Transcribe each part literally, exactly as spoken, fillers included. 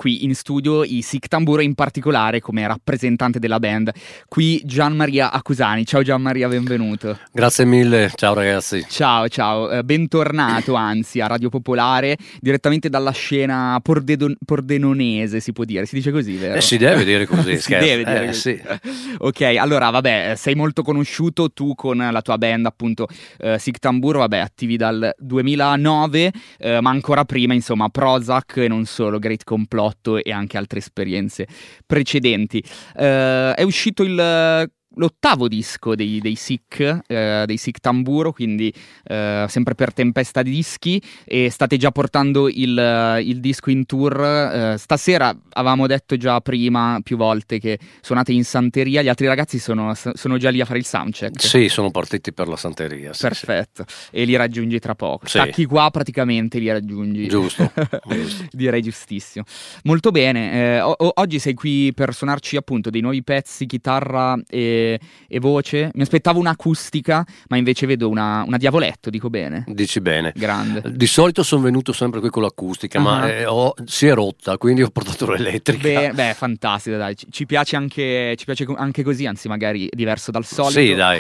qui in studio i Sic Tamburo, in particolare come rappresentante della band qui Gianmaria Accusani. Ciao Gianmaria, benvenuto. Grazie mille, ciao ragazzi. Ciao, ciao, eh, bentornato anzi a Radio Popolare, direttamente dalla scena pordedon- pordenonese, si può dire, si dice così, vero? Eh, si deve dire così, si deve dire eh, così. Sì. Ok, allora vabbè, sei molto conosciuto tu con la tua band appunto eh, Sic Tamburo, vabbè, attivi dal duemilanove, eh, ma ancora prima insomma Prozac e non solo, Great Complotto e anche altre esperienze precedenti. Eh, è uscito il l'ottavo disco dei, dei Sic, eh, dei Sic Tamburo, quindi eh, sempre per Tempesta di Dischi, e state già portando il, il disco in tour. Eh, stasera avevamo detto già prima più volte che suonate in Santeria, gli altri ragazzi sono, sono già lì a fare il soundcheck. Sì, sono partiti per la Santeria. Sì, perfetto, sì. E li raggiungi tra poco. Sì. Stacchi qua praticamente li raggiungi. Giusto, giusto. Direi giustissimo. Molto bene, eh, o- oggi sei qui per suonarci appunto dei nuovi pezzi, chitarra e e voce. Mi aspettavo un'acustica, ma invece vedo una, una Diavoletto, dico bene? Dici bene. Grande. Di solito sono venuto sempre qui con l'acustica, uh-huh. ma eh, ho, si è rotta, quindi ho portato l'elettrica. Beh, beh fantastico, dai. Ci, ci piace anche ci piace anche così, anzi magari diverso dal solito. Sì, dai.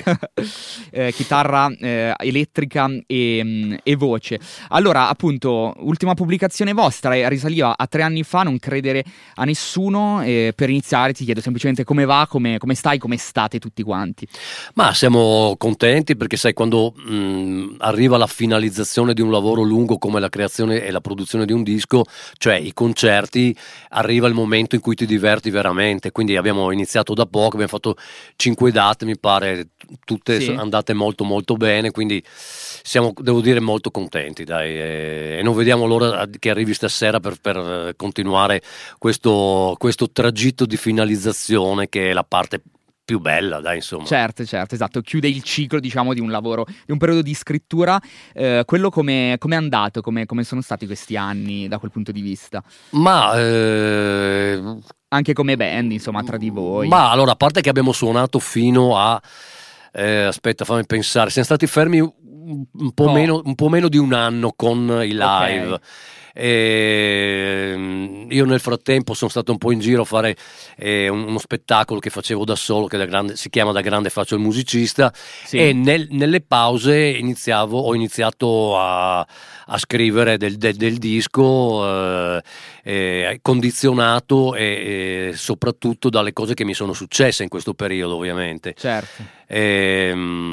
eh, chitarra eh, elettrica e, e voce. Allora, appunto, ultima pubblicazione vostra eh, risaliva a tre anni fa, non credere a nessuno. Eh, per iniziare ti chiedo semplicemente come va, come, come stai, come state tutti quanti. Ma siamo contenti perché sai, quando mh, arriva la finalizzazione di un lavoro lungo come la creazione e la produzione di un disco, cioè i concerti, arriva il momento in cui ti diverti veramente. Quindi abbiamo iniziato da poco, abbiamo fatto cinque date, mi pare, tutte sì. andate molto molto bene, quindi siamo, devo dire, molto contenti, dai, e, e non vediamo l'ora che arrivi stasera per, per continuare questo, questo tragitto di finalizzazione, che è la parte più bella, dai, insomma. Certo, certo, esatto, chiude il ciclo, diciamo, di un lavoro, di un periodo di scrittura. Eh, quello come è andato, come sono stati questi anni da quel punto di vista? Ma eh, anche come band, insomma, tra di voi. Ma allora, a parte che abbiamo suonato fino a eh, aspetta, fammi pensare, siamo stati fermi un po', oh. meno, un po' meno di un anno con i live. Okay. E io nel frattempo sono stato un po' in giro a fare eh, uno spettacolo che facevo da solo, che da grande, si chiama Da grande faccio il musicista, sì. E nel, nelle pause iniziavo, ho iniziato a, a scrivere del, del, del disco, eh, eh, condizionato e, e soprattutto dalle cose che mi sono successe in questo periodo, ovviamente. Certo. Eh,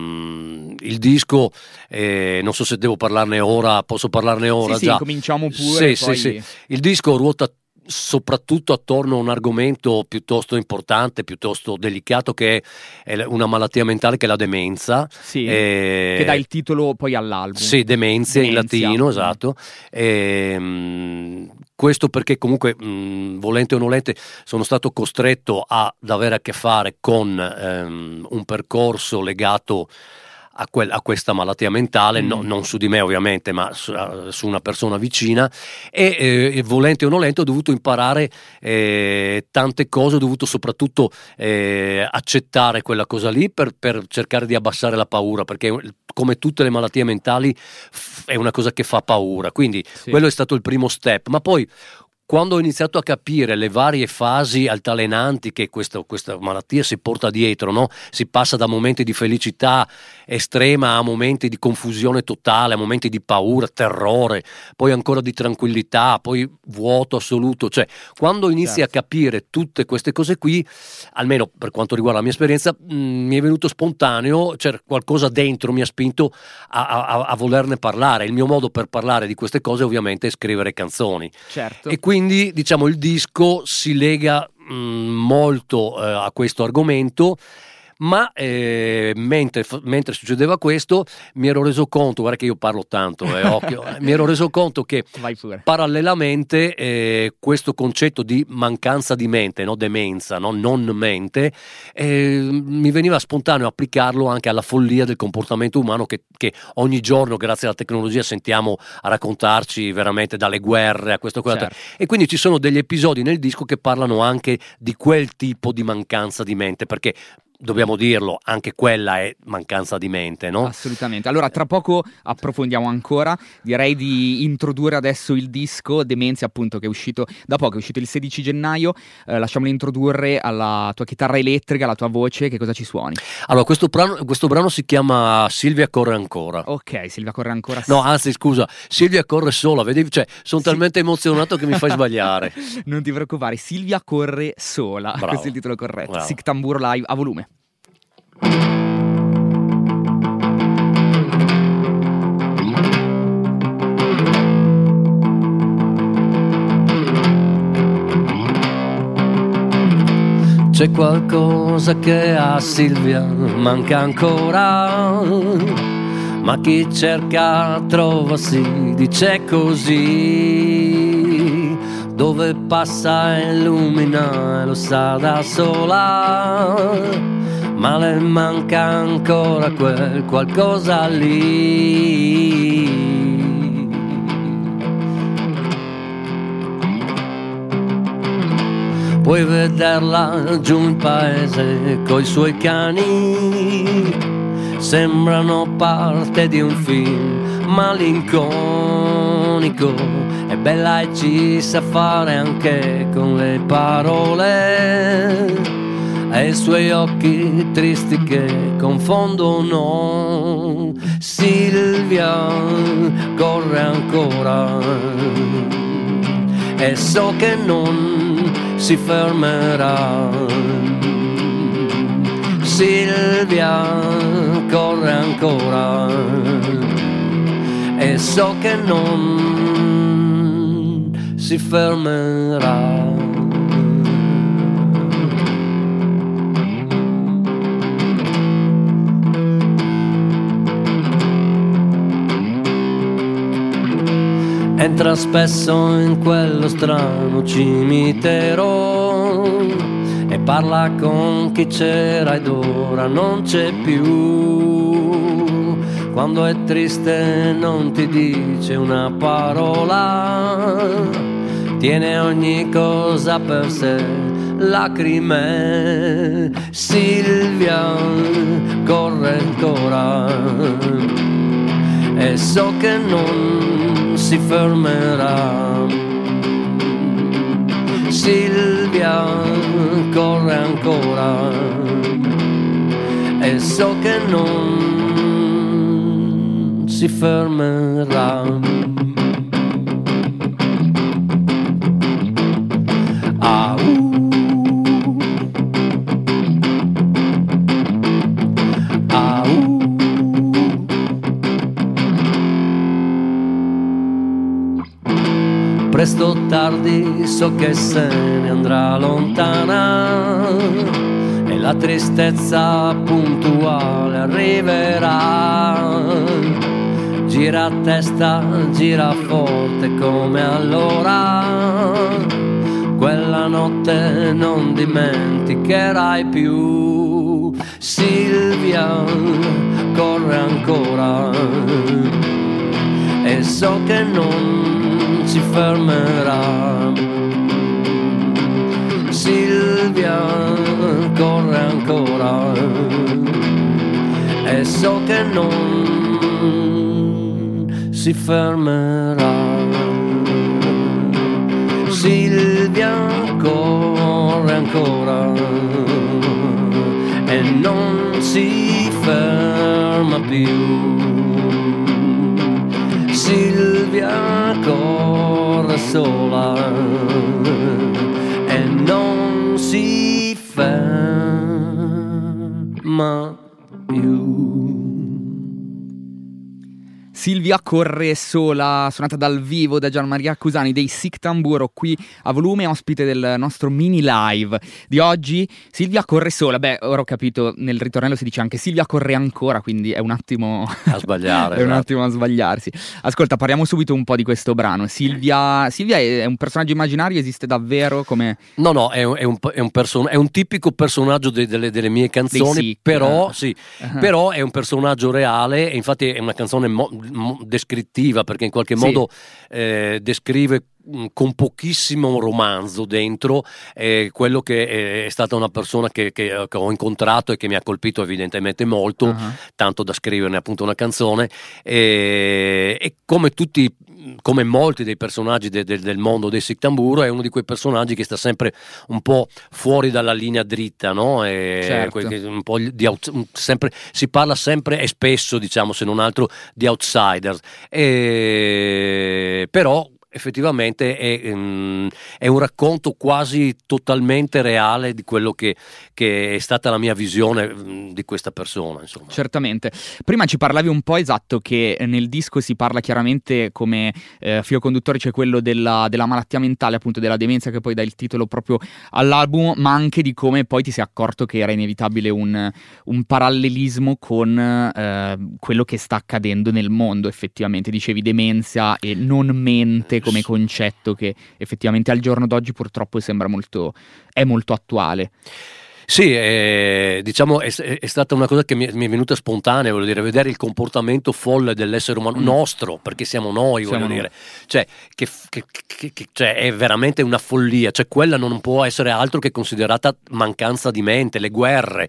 il disco, eh, non so se devo parlarne ora, posso parlarne ora? Sì, già. Sì, cominciamo pure. Sì, poi... sì, sì. Il disco ruota soprattutto attorno a un argomento piuttosto importante, piuttosto delicato, che è una malattia mentale, che è la demenza. Sì, e... che dà il titolo poi all'album. Sì, demenzia, demenzia. in latino, mm. esatto. E, mh, questo perché comunque, mh, volente o nolente, sono stato costretto ad avere a che fare con um, un percorso legato A, quel, a questa malattia mentale, mm. no, non su di me ovviamente, ma su, su una persona vicina, e eh, volente o nolente ho dovuto imparare eh, tante cose, ho dovuto soprattutto eh, accettare quella cosa lì per, per cercare di abbassare la paura, perché come tutte le malattie mentali f- è una cosa che fa paura, quindi sì. Quello è stato il primo step, ma poi quando ho iniziato a capire le varie fasi altalenanti che questa, questa malattia si porta dietro, no? Si passa da momenti di felicità estrema a momenti di confusione totale, a momenti di paura, terrore, poi ancora di tranquillità, poi vuoto assoluto. Cioè, quando inizi certo. a capire tutte queste cose qui, almeno per quanto riguarda la mia esperienza, mh, mi è venuto spontaneo, cioè qualcosa dentro mi ha spinto a, a, a volerne parlare. Il mio modo per parlare di queste cose ovviamente è scrivere canzoni. Certo. E quindi Quindi diciamo il disco si lega mh, molto eh, a questo argomento, ma eh, mentre, mentre succedeva questo mi ero reso conto, guarda che io parlo tanto, eh, occhio, mi ero reso conto che parallelamente eh, questo concetto di mancanza di mente, no? Demenza, no? Non mente, eh, mi veniva spontaneo applicarlo anche alla follia del comportamento umano che, che ogni giorno grazie alla tecnologia sentiamo a raccontarci, veramente, dalle guerre a questo quello, certo. E quindi ci sono degli episodi nel disco che parlano anche di quel tipo di mancanza di mente, perché dobbiamo dirlo, anche quella è mancanza di mente, no? Assolutamente. Allora, tra poco approfondiamo ancora. Direi di introdurre adesso il disco Demenzia, appunto, che è uscito da poco, è uscito il sedici gennaio. Eh, lasciamolo introdurre alla tua chitarra elettrica, alla tua voce. Che cosa ci suoni? Allora, questo brano, questo brano si chiama Silvia corre ancora. Ok, Silvia corre ancora. No, anzi, scusa, Silvia corre sola. Vedi, cioè, sono sì. talmente emozionato che mi fai sbagliare. Non ti preoccupare, Silvia corre sola. Bravo. Questo è il titolo corretto. Bravo. Sic Tamburo live a volume. C'è qualcosa che a Silvia manca ancora, ma chi cerca trova, si dice così. Dove passa e illumina e lo sa da sola, ma le manca ancora quel qualcosa lì. Puoi vederla giù in paese coi suoi cani, sembrano parte di un film malinconico. È bella e ci sa fare anche con le parole, e i suoi occhi tristi che confondono. Silvia corre ancora e so che non si fermerà. Silvia corre ancora e so che non si fermerà. Entra spesso in quello strano cimitero e parla con chi c'era ed ora non c'è più. Quando è triste non ti dice una parola, tiene ogni cosa per sé, lacrime. Silvia corre ancora e so che non si fermerà. Silvia corre ancora e so che non si fermerà. Ah, uh. Ah, uh. Presto o tardi so che se ne andrà lontana e la tristezza puntuale arriverà. Gira a testa, gira forte come allora, quella notte non dimenticherai più. Silvia corre ancora e so che non si fermerà. Silvia corre ancora e so che non si fermerà. Silvia corre ancora e non si ferma più. Silvia corre sola e non si ferma più. Silvia corre sola, suonata dal vivo da Gianmaria Accusani dei Sic Tamburo, qui a volume, ospite del nostro mini live di oggi. Silvia corre sola, beh, ora ho capito, nel ritornello si dice anche Silvia corre ancora, quindi è un attimo a sbagliare. È un attimo a sbagliarsi. Ascolta, parliamo subito un po' di questo brano. Silvia, Silvia è un personaggio immaginario, esiste davvero come... No, no, è un, è un, è un, person- è un tipico personaggio de- delle, delle mie canzoni, Sic, però, eh. sì, uh-huh. però è un personaggio reale, e infatti è una canzone mo- mo- descrittiva, perché in qualche sì. modo eh, descrive con pochissimo romanzo dentro, eh, quello che è stata una persona che, che, che ho incontrato e che mi ha colpito evidentemente molto, uh-huh. tanto da scriverne appunto una canzone, e, e come tutti, come molti dei personaggi de, de, del mondo dei Sic Tamburo, è uno di quei personaggi che sta sempre un po' fuori dalla linea dritta, no? E certo. un po' di out, sempre, si parla sempre e spesso, diciamo, se non altro, di outsiders, e, però effettivamente è, um, è un racconto quasi totalmente reale di quello che, che è stata la mia visione um, di questa persona, insomma. Certamente. Prima ci parlavi un po', esatto, che nel disco si parla chiaramente come eh, filo conduttore c'è quello della, della malattia mentale, appunto della demenza, che poi dà il titolo proprio all'album, ma anche di come poi ti sei accorto che era inevitabile un, un parallelismo con eh, quello che sta accadendo nel mondo, effettivamente. Dicevi demenza e non mente come concetto, che effettivamente al giorno d'oggi purtroppo sembra molto, è molto attuale. Sì, eh, diciamo è, è stata una cosa che mi è, mi è venuta spontanea, voglio dire, vedere il comportamento folle dell'essere umano mm. nostro, perché siamo noi, siamo voglio noi. dire, cioè, che, che, che, che, cioè è veramente una follia, cioè quella non può essere altro che considerata mancanza di mente, le guerre.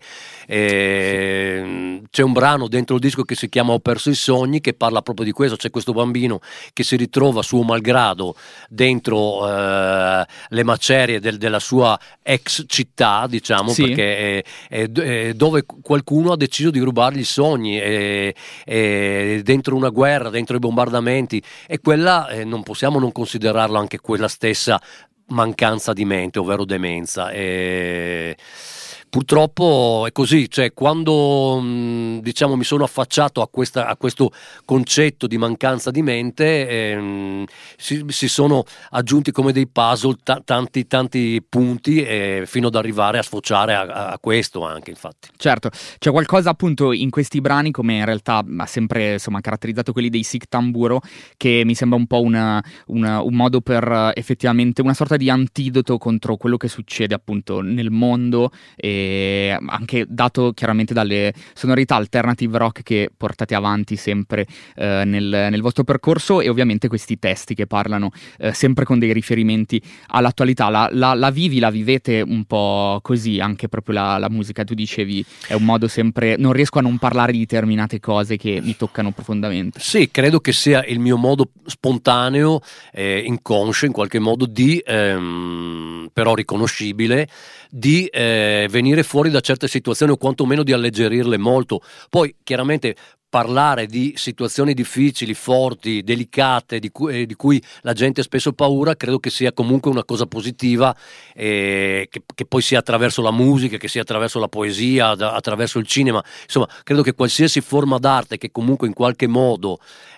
Eh, c'è un brano dentro il disco che si chiama Ho perso i sogni, che parla proprio di questo, c'è questo bambino che si ritrova suo malgrado dentro eh, le macerie del, della sua ex città, diciamo, sì. perché è, è, è dove qualcuno ha deciso di rubargli i sogni, è, è dentro una guerra, dentro i bombardamenti, e quella eh, non possiamo non considerarla anche quella stessa mancanza di mente, ovvero demenza. E purtroppo è così, cioè quando mh, diciamo mi sono affacciato a, questa, a questo concetto di mancanza di mente, ehm, si, si sono aggiunti come dei puzzle t- tanti tanti punti, eh, fino ad arrivare a sfociare a, a questo anche, infatti. Certo, c'è qualcosa appunto in questi brani, come in realtà ha sempre insomma caratterizzato quelli dei Sic Tamburo, che mi sembra un po' una, una, un modo per effettivamente una sorta di antidoto contro quello che succede appunto nel mondo, e anche dato chiaramente dalle sonorità alternative rock che portate avanti sempre eh, nel, nel vostro percorso, e ovviamente questi testi che parlano eh, sempre con dei riferimenti all'attualità. La, la, la vivi, la vivete un po' così, anche proprio la, la musica, tu dicevi è un modo sempre, non riesco a non parlare di determinate cose che mi toccano profondamente. Sì, credo che sia il mio modo spontaneo, eh, inconscio in qualche modo, di ehm, però riconoscibile, di eh, venire fuori da certe situazioni, o quantomeno di alleggerirle molto. Poi chiaramente parlare di situazioni difficili, forti, delicate, di cui, eh, di cui la gente ha spesso paura, credo che sia comunque una cosa positiva, eh, che, che poi sia attraverso la musica, che sia attraverso la poesia, da, attraverso il cinema. Insomma, credo che qualsiasi forma d'arte che comunque in qualche modo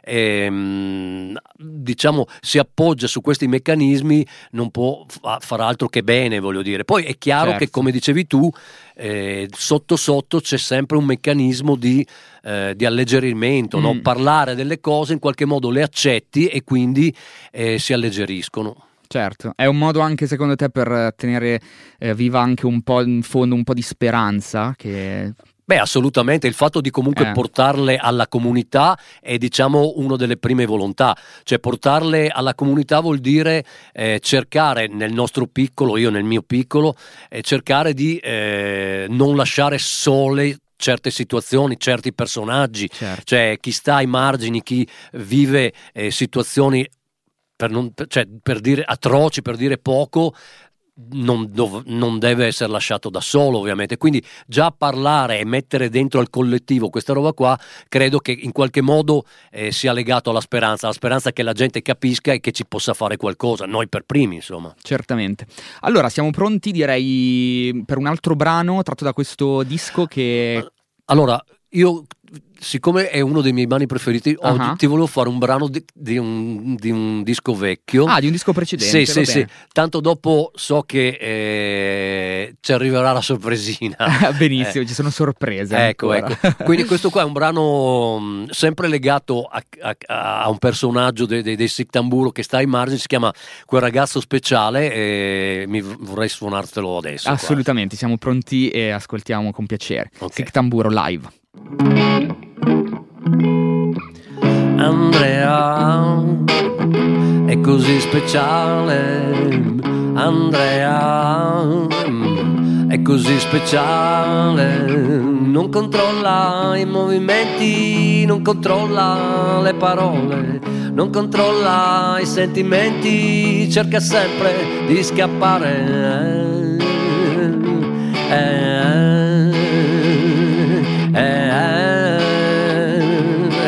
ehm, diciamo si appoggia su questi meccanismi non può fa- far altro che bene, voglio dire. Poi è chiaro certo. che, come dicevi tu, eh, sotto sotto c'è sempre un meccanismo di Eh, di alleggerimento, mm. no? Parlare delle cose in qualche modo le accetti e quindi eh, si alleggeriscono. Certo, è un modo anche secondo te per tenere eh, viva anche un po' in fondo un po' di speranza che... Beh, assolutamente, il fatto di comunque eh. portarle alla comunità è, diciamo, una delle prime volontà, cioè portarle alla comunità vuol dire eh, cercare nel nostro piccolo, io nel mio piccolo, eh, cercare di eh, non lasciare sole certe situazioni, certi personaggi, certo. Cioè chi sta ai margini, chi vive eh, situazioni per, non, per, cioè, per dire atroci, per dire poco, non, dov- non deve essere lasciato da solo, ovviamente. Quindi già parlare e mettere dentro al collettivo questa roba qua, credo che in qualche modo eh, sia legato alla speranza, alla speranza che la gente capisca e che ci possa fare qualcosa, noi per primi, insomma. Certamente. Allora, siamo pronti, direi, per un altro brano tratto da questo disco che... Allora, io... siccome è uno dei miei brani preferiti, uh-huh. oggi ti volevo fare un brano di, di, un, di un disco vecchio. Ah, di un disco precedente. Sì, sì, sì. Tanto dopo so che eh, ci arriverà la sorpresina. Benissimo, eh. ci sono sorprese. Ecco, ancora. ecco. Quindi questo qua è un brano mh, sempre legato a, a, a un personaggio dei, dei, dei Sic Tamburo che sta ai margini, si chiama Quel ragazzo speciale, e mi vorrei suonartelo adesso. Assolutamente, qua. Siamo pronti e ascoltiamo con piacere. Okay. Sic Tamburo live. Andrea, è così speciale, Andrea è così speciale, non controlla i movimenti, non controlla le parole, non controlla i sentimenti, cerca sempre di scappare. Eh, eh, eh, eh,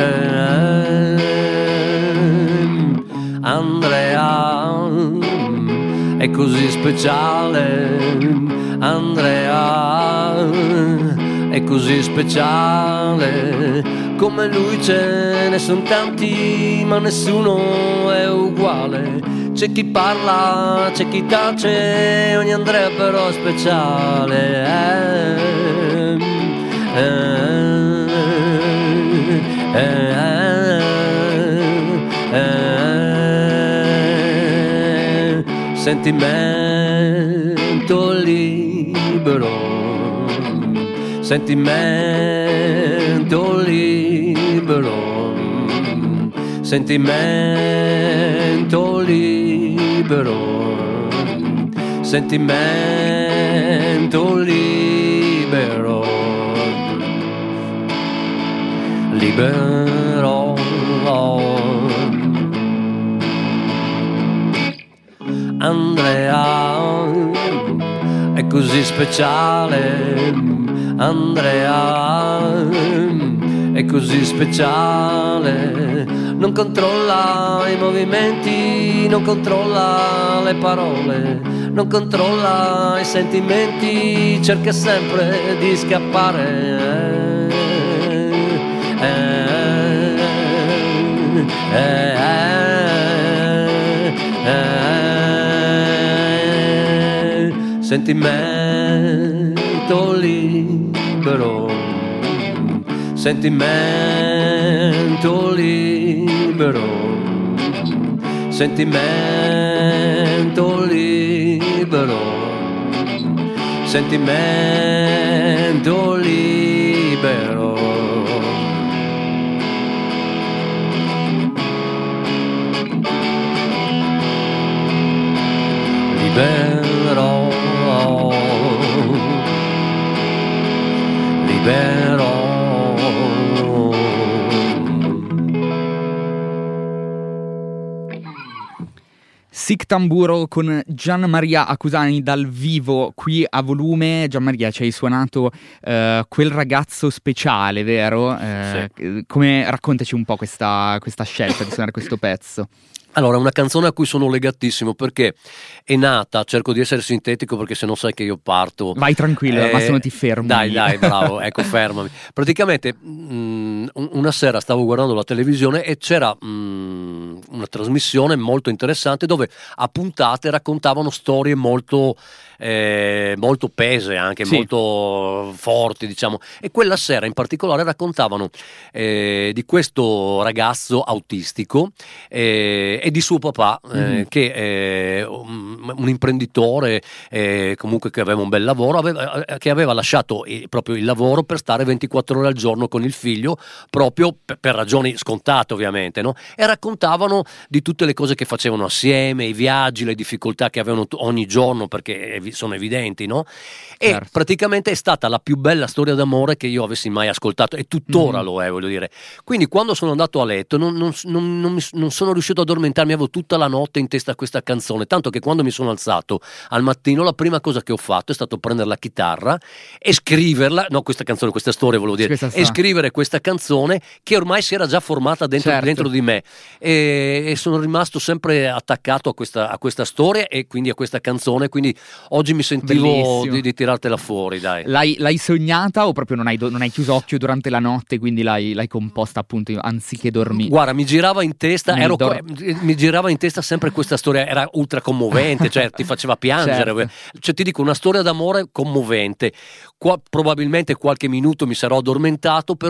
eh, Andrea è così speciale, Andrea è così speciale, come lui ce ne sono tanti, ma nessuno è uguale. C'è chi parla, c'è chi tace, ogni Andrea però è speciale. Eh, eh, eh, eh, eh, sentimento libero, sentimento libero, sentimento libero, sentimento libero, libero. Andrea è così speciale, Andrea è così speciale, non controlla i movimenti, non controlla le parole, non controlla i sentimenti, cerca sempre di scappare. Eh, eh, eh, eh, eh, sentimento libero, sentimento libero, sentimento libero, sentimento libero. Libero, libero. Sic Tamburo con Gian Maria Accusani dal vivo qui a volume. Gian Maria, ci hai suonato uh, Quel ragazzo speciale, vero? Uh, sì. Come, raccontaci un po' questa, questa scelta di suonare questo pezzo. Allora, è una canzone a cui sono legatissimo perché è nata, cerco di essere sintetico perché se no sai che io parto. Vai tranquillo, eh, ma se no ti fermo. Dai, dai, bravo, ecco, fermami. Praticamente mh, una sera stavo guardando la televisione e c'era mh, una trasmissione molto interessante dove a puntate raccontavano storie molto... Eh, molto pese, anche sì, molto forti, diciamo, e quella sera in particolare raccontavano eh, di questo ragazzo autistico eh, e di suo papà eh, mm-hmm. che è un, un imprenditore eh, comunque che aveva un bel lavoro, aveva, che aveva lasciato eh, proprio il lavoro per stare ventiquattro ore al giorno con il figlio, proprio per, per ragioni scontate ovviamente, no? E raccontavano di tutte le cose che facevano assieme, i viaggi, le difficoltà che avevano ogni giorno, perché sono evidenti, no? E certo, praticamente è stata la più bella storia d'amore che io avessi mai ascoltato e tuttora mm. lo è, voglio dire. Quindi quando sono andato a letto non, non, non, non, mi, non sono riuscito a addormentarmi, avevo tutta la notte in testa questa canzone, tanto che quando mi sono alzato al mattino la prima cosa che ho fatto è stato prendere la chitarra e scriverla, no questa canzone, questa storia volevo dire, e scrivere questa canzone che ormai si era già formata dentro, certo, dentro di me e, e sono rimasto sempre attaccato a questa, a questa storia e quindi a questa canzone, quindi oggi mi sentivo di, di tirartela fuori, dai. L'hai, l'hai sognata o proprio non hai, non hai chiuso occhio durante la notte, quindi l'hai, l'hai composta appunto anziché dormire? Guarda, mi girava in testa, ero, dor- mi girava in testa sempre questa storia, era ultra commovente, cioè ti faceva piangere, certo, cioè ti dico una storia d'amore commovente. Qua, probabilmente qualche minuto mi sarò addormentato, però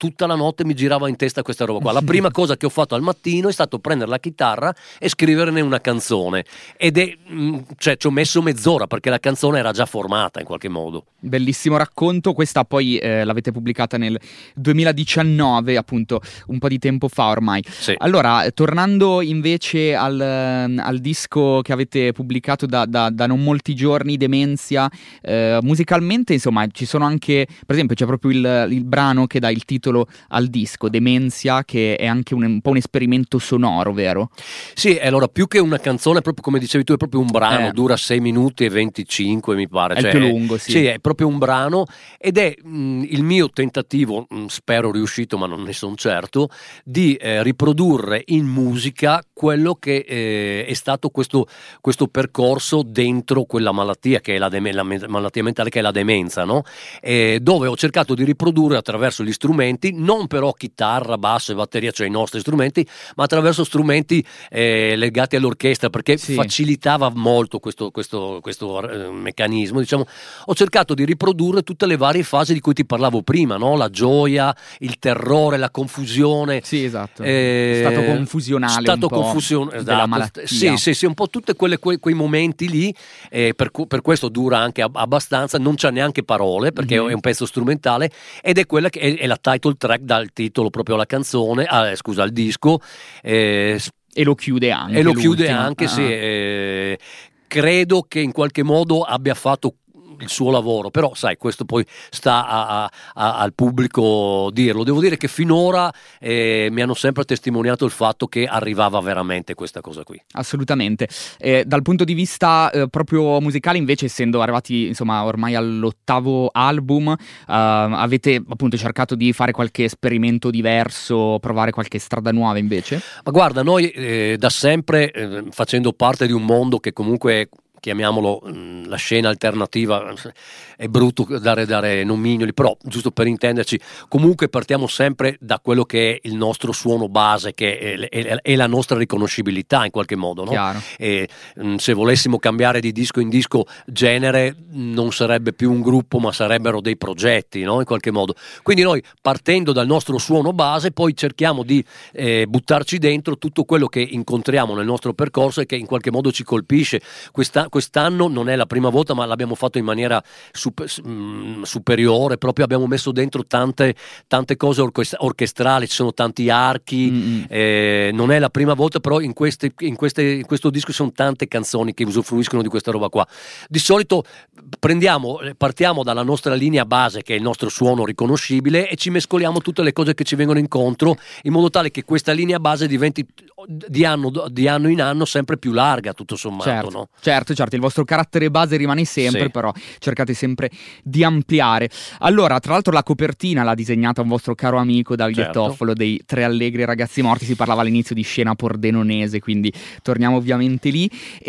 tutta la notte mi girava in testa questa roba qua. La prima cosa che ho fatto al mattino è stato prendere la chitarra e scriverne una canzone, ed è cioè ci ho messo mezz'ora perché la canzone era già formata in qualche modo. Bellissimo racconto. Questa poi eh, l'avete pubblicata nel duemiladiciannove, appunto un po' di tempo fa ormai. Sì. Allora, tornando invece al, al disco che avete pubblicato da, da, da non molti giorni, Demenzia, eh, musicalmente insomma ci sono anche, per esempio c'è proprio il, il brano che dà il titolo al disco, Demenzia, che è anche un, un po' un esperimento sonoro, vero? Sì, allora più che una canzone, proprio come dicevi tu, è proprio un brano, Eh. dura sei minuti e venticinque mi pare. È cioè, il più lungo, sì. Sì, è proprio un brano, ed è mh, il mio tentativo, mh, spero riuscito ma non ne sono certo, di eh, riprodurre in musica quello che eh, è stato questo, questo percorso dentro quella malattia che è la, dem- la me- malattia mentale, che è la demenza, no? Eh, dove ho cercato di riprodurre attraverso gli strumenti, non però chitarra, basso e batteria, cioè i nostri strumenti, ma attraverso strumenti eh, legati all'orchestra, perché Sì. facilitava molto questo, questo, questo eh, meccanismo, diciamo. Ho cercato di riprodurre tutte le varie fasi di cui ti parlavo prima, no? La gioia, il terrore, la confusione. Sì, esatto. Eh, È stato confusionale stato un po' confusion- della esatto. malattia. Sì, sì, sì, un po' tutti quei, quei momenti lì, eh, per, cu- per questo dura anche ab- abbastanza, non c'ha neanche parole, perché Mhm. è un pezzo strumentale, ed è quella che è, è la title track, dal titolo proprio alla canzone, ah, scusa, al disco, eh, E lo chiude anche. e lo chiude l'ultima. anche, Ah. sì. eh, credo che in qualche modo abbia fatto il suo lavoro, però sai, questo poi sta a, a, a, al pubblico dirlo. Devo dire che finora eh, mi hanno sempre testimoniato il fatto che arrivava veramente questa cosa qui. Assolutamente. Eh, dal punto di vista eh, proprio musicale, invece, essendo arrivati insomma ormai all'ottavo album, eh, avete appunto cercato di fare qualche esperimento diverso, provare qualche strada nuova invece? Ma guarda, noi eh, da sempre, eh, facendo parte di un mondo che comunque, chiamiamolo mh, la scena alternativa, è brutto dare, dare nomignoli, però giusto per intenderci, comunque partiamo sempre da quello che è il nostro suono base, che è, è, è la nostra riconoscibilità in qualche modo, no? Chiaro. E, mh, se volessimo cambiare di disco in disco genere, non sarebbe più un gruppo, ma sarebbero dei progetti, no? In qualche modo. Quindi noi, partendo dal nostro suono base, poi cerchiamo di eh, buttarci dentro tutto quello che incontriamo nel nostro percorso e che in qualche modo ci colpisce. Questa, quest'anno non è la prima volta, ma l'abbiamo fatto in maniera super, mh, superiore, proprio abbiamo messo dentro tante, tante cose orchest- orchestrali, ci sono tanti archi, eh, non è la prima volta, però in, queste, in, queste, in questo disco ci sono tante canzoni che usufruiscono di questa roba qua. Di solito prendiamo, partiamo dalla nostra linea base, che è il nostro suono riconoscibile, e ci mescoliamo tutte le cose che ci vengono incontro, in modo tale che questa linea base diventi di anno, di anno in anno sempre più larga, tutto sommato. Certo, no? certo, certo, il vostro carattere base rimane sempre, Sì. però cercate sempre di ampliare. Allora, tra l'altro la copertina l'ha disegnata un vostro caro amico Davide Certo. Toffolo dei Tre Allegri Ragazzi Morti, si parlava all'inizio di scena pordenonese, quindi torniamo ovviamente lì.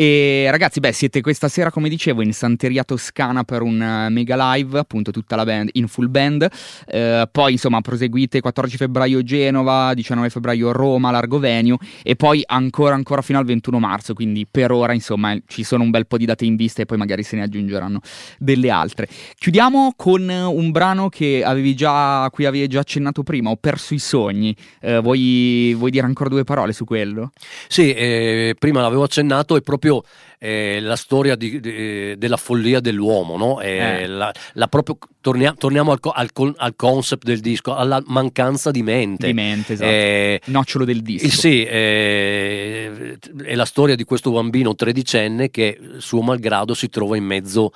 E ragazzi, beh, siete questa sera, come dicevo, in Santeria Toscana per un uh, mega live, appunto tutta la band in full band, eh, poi insomma proseguite quattordici febbraio Genova, diciannove febbraio Roma, Largo Venue, e poi ancora ancora fino al ventuno marzo, quindi per ora insomma ci sono un bel po' di date in vista e poi magari se ne aggiungeranno delle altre. Chiudiamo con un brano che avevi già, a cui avevi già accennato prima, Ho perso i sogni. Eh, vuoi, vuoi dire ancora due parole su quello? Sì, eh, prima l'avevo accennato, è proprio eh, la storia di, di, della follia dell'uomo, no? Eh, Eh. la, la proprio, tornia, torniamo al, co- al, co- al concept del disco, alla mancanza di mente. Di mente, esatto. Eh, Nocciolo del disco. Eh, sì, eh, è la storia di questo bambino tredicenne che suo malgrado si trova in mezzo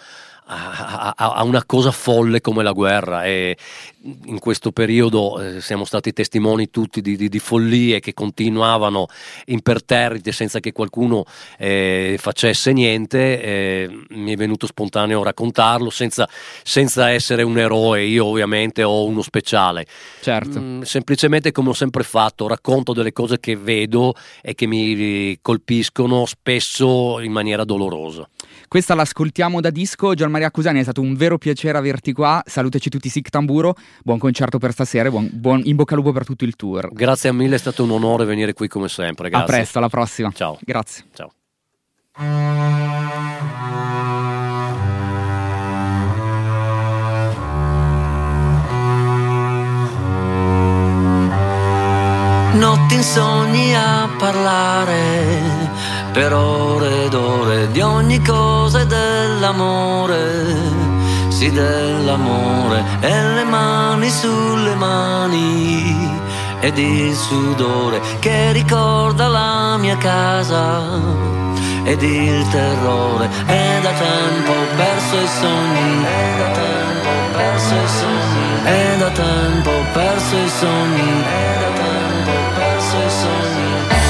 a, a, a una cosa folle come la guerra, e in questo periodo eh, siamo stati testimoni tutti di, di, di follie che continuavano imperterrite senza che qualcuno eh, facesse niente. Eh, mi è venuto spontaneo raccontarlo senza, senza essere un eroe, io ovviamente ho uno speciale. Certo. Mm, semplicemente, come ho sempre fatto, racconto delle cose che vedo e che mi colpiscono, spesso in maniera dolorosa. Questa l'ascoltiamo da disco. Gian Maria Accusani, è stato un vero piacere averti qua. Salutaci tutti Sic Tamburo, buon concerto per stasera e buon, buon in bocca al lupo per tutto il tour. Grazie a mille, è stato un onore venire qui come sempre. Grazie. A presto, alla prossima. Ciao. Grazie. Ciao. notti in sogni a parlare per ore ed ore di ogni cosa e dell'amore, sì dell'amore, e le mani sulle mani ed il sudore che ricorda la mia casa ed il terrore. È da tempo perso i sogni, è da tempo perso i sogni, è da tempo perso i sogni, è da tempo perso i sogni.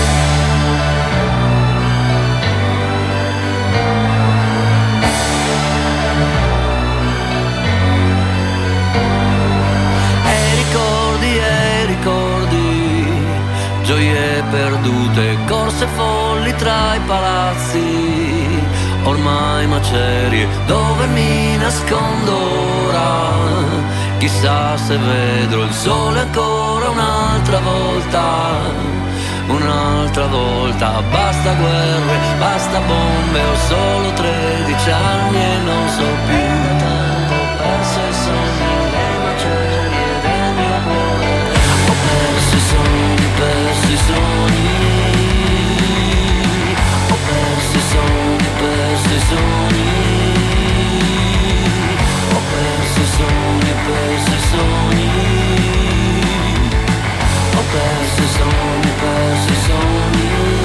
E ricordi, e ricordi, gioie perdute, corse folli tra i palazzi, ormai macerie dove mi nascondo ora. Chissà se vedrò il sole ancora un'altra volta, un'altra volta. Basta guerre, basta bombe, ho solo tredici anni e non so più. Da tempo perso i sogni, le macerie del mio cuore. Ho perso i sogni, perso i sogni. Ho perso i sogni, perso i sogni. Ho perso i sogni, perso i sogni. Ho perso i sogni, perso i sogni.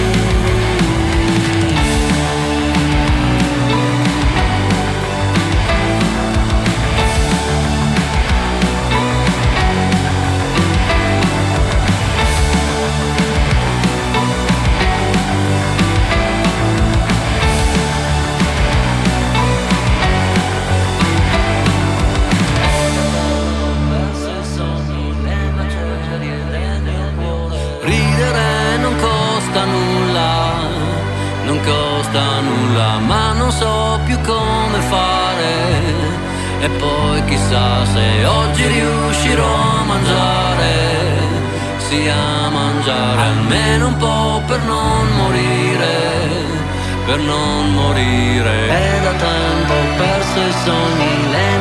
Ridere non costa nulla, non costa nulla, ma non so più come fare. E poi chissà se oggi riuscirò a mangiare, sì a mangiare almeno un po' per non morire, per non morire. È da tempo perso i sogni, le